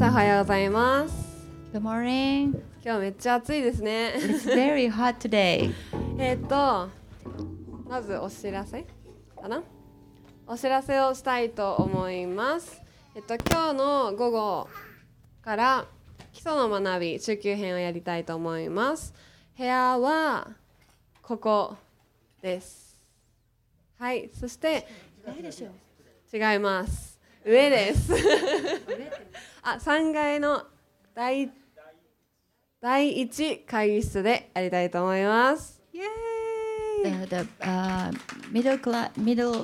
おはようございます。 Good morning. 今日めっちゃ暑いですね。 It's very hot today. まずお知らせかな。お知らせをしたいと思います。今日の午後から基礎の学び中級編をやりたいと思います。部屋はここです。はい、そして違います。上です。3階の第1会議室でやりたいと思います。イエーイ。 The middle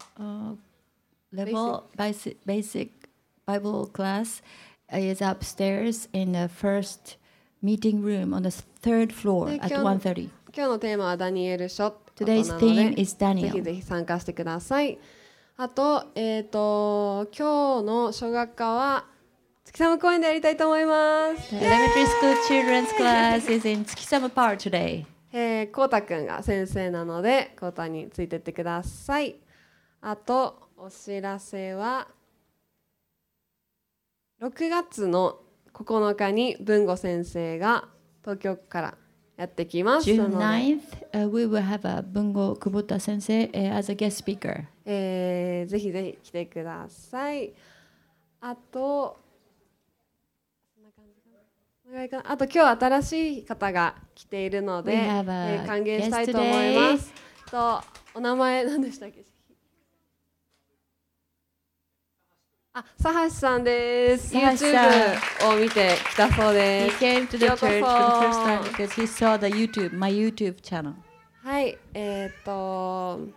level basic Bible class is upstairs in the first meeting room on the third floor at 1:30. 今日のテーマはダニエル書ってことな Today's ので theme is ぜ Daniel. ひぜひ参加してください。あと、今日の小学科は月寒公園でやりたいと思います。 The elementary school children's class is in Tsukisama Park today. こうたくんが先生なのでこうたについてってください。あとお知らせは6月の9日に文吾先生が東京からやってきます。 June 9th, we will have a Bungo Kubota sensei as a guest speaker. ぜひぜひ来てください。あと今日新しい方が来ているので、歓迎したいと思います。お名前何でしたっけ？佐橋さんです。YouTube を見てきたそうです。 He came to the church for the first time because he saw my YouTube channel. はい、